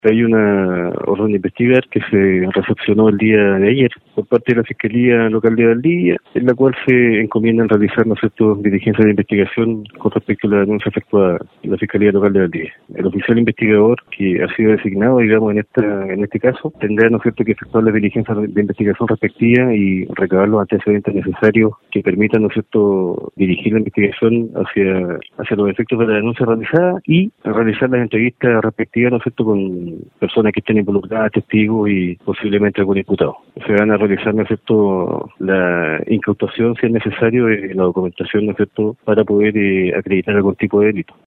Hay una orden de investigar que se recepcionó el día de ayer por parte de la Fiscalía Local de Valdivia, en la cual se encomiendan realizar, ¿no es cierto?, diligencias de investigación con respecto a la denuncia efectuada en la Fiscalía Local de Valdivia. El oficial investigador que ha sido designado, digamos, en este caso, tendrá, ¿no es cierto?, que efectuar las diligencias de investigación respectivas y recabar los antecedentes necesarios que permitan, ¿no es cierto?, dirigir la investigación hacia los efectos de la denuncia realizada y realizar las entrevistas respectivas, ¿no es cierto?, con personas que estén involucradas, testigos y posiblemente algún imputado. Se van a realizar, ¿no es cierto?, la incautación, si es necesario, de la documentación, ¿no es cierto?, para poder acreditar algún tipo de delito.